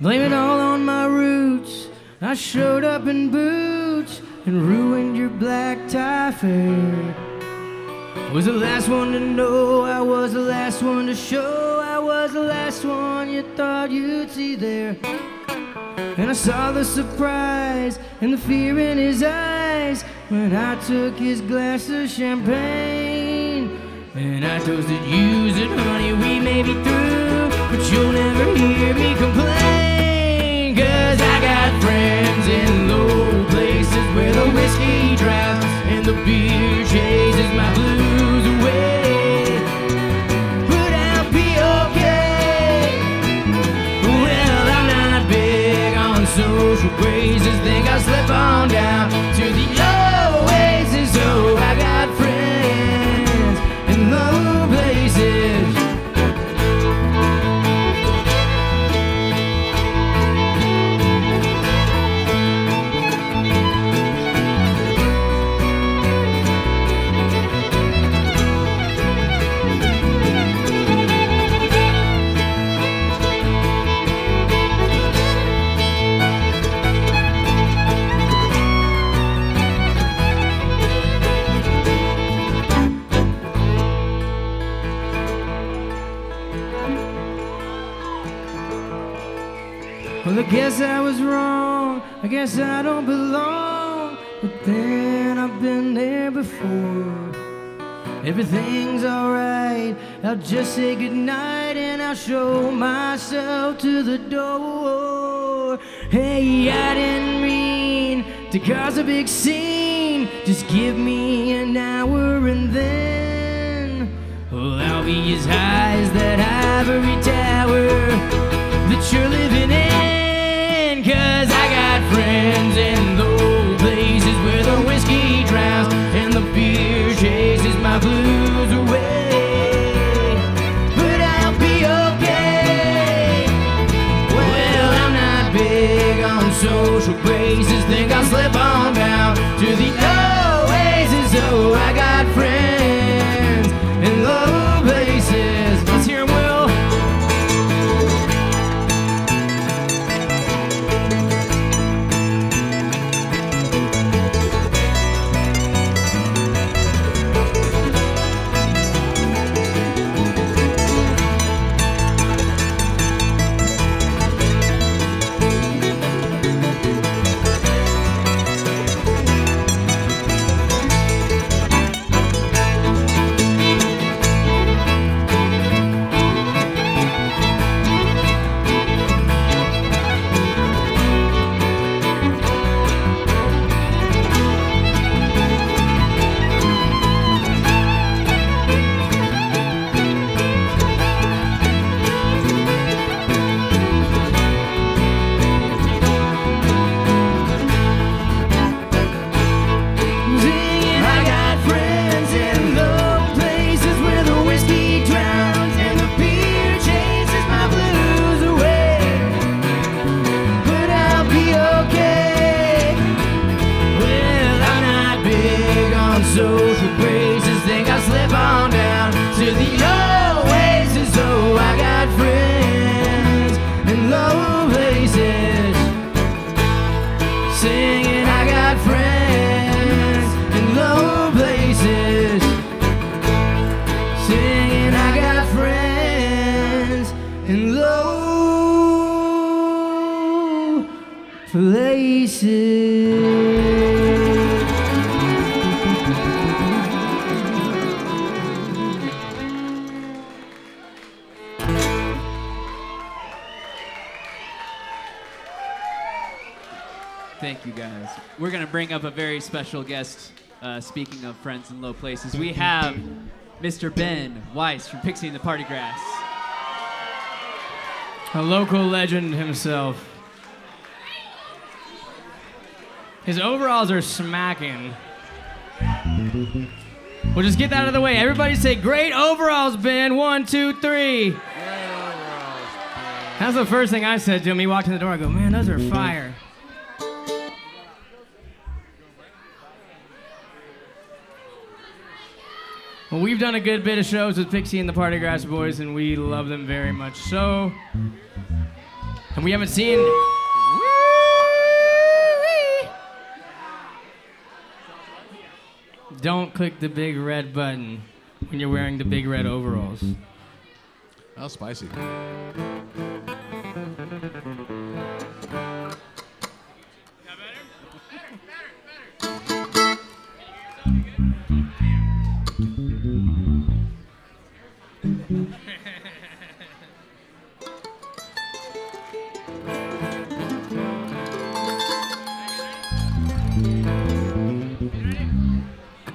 Blame it all on my roots. I showed up in boots and ruined your black tie fair. I was the last one to know, I was the last one to show, I was the last one you thought you'd see there. And I saw the surprise and the fear in his eyes when I took his glass of champagne. And I toasted you, said, honey, we may be through, but you'll never hear me complain. 'Cause I got friends in low places where the whiskey drowns and the beer chases my blues away. But I'll be okay. Well, I'm not big on social graces, think I'll slip on down to the oasis. Oh, I got friends in low places. Well, I guess I was wrong, I guess I don't belong, but then I've been there before. Everything's alright, I'll just say goodnight and I'll show myself to the door. Hey, I didn't mean to cause a big scene, just give me an hour and then, well, I'll be as high as that ivory tower that you're living in. 'Cause I got friends in those places where the whiskey drowns and the beer chases my blues away. But I'll be okay. Well, I'm not big on social graces, think I'll slip on down to the oasis. Oh, I got friends in low places. Let's hear 'em, Will. Social graces, think I'll slip on down to the oasis. Oh, I got friends in low places, singing I got friends in low places, singing I got friends in low places. Thank you, guys. We're going to bring up a very special guest, speaking of friends in low places. We have Mr. Ben Weiss from Pixie and the Party Grass. A local legend himself. His overalls are smacking. We'll just get that out of the way. Everybody say, great overalls, Ben. 1, 2, 3. Great overalls, Ben. That's the first thing I said to him. He walked in the door. I go, man, those are fire. Well, we've done a good bit of shows with Pixie and the Party Grass Boys, and we love them very much. So, And we haven't seen. Don't click the big red button when you're wearing the big red overalls. How spicy.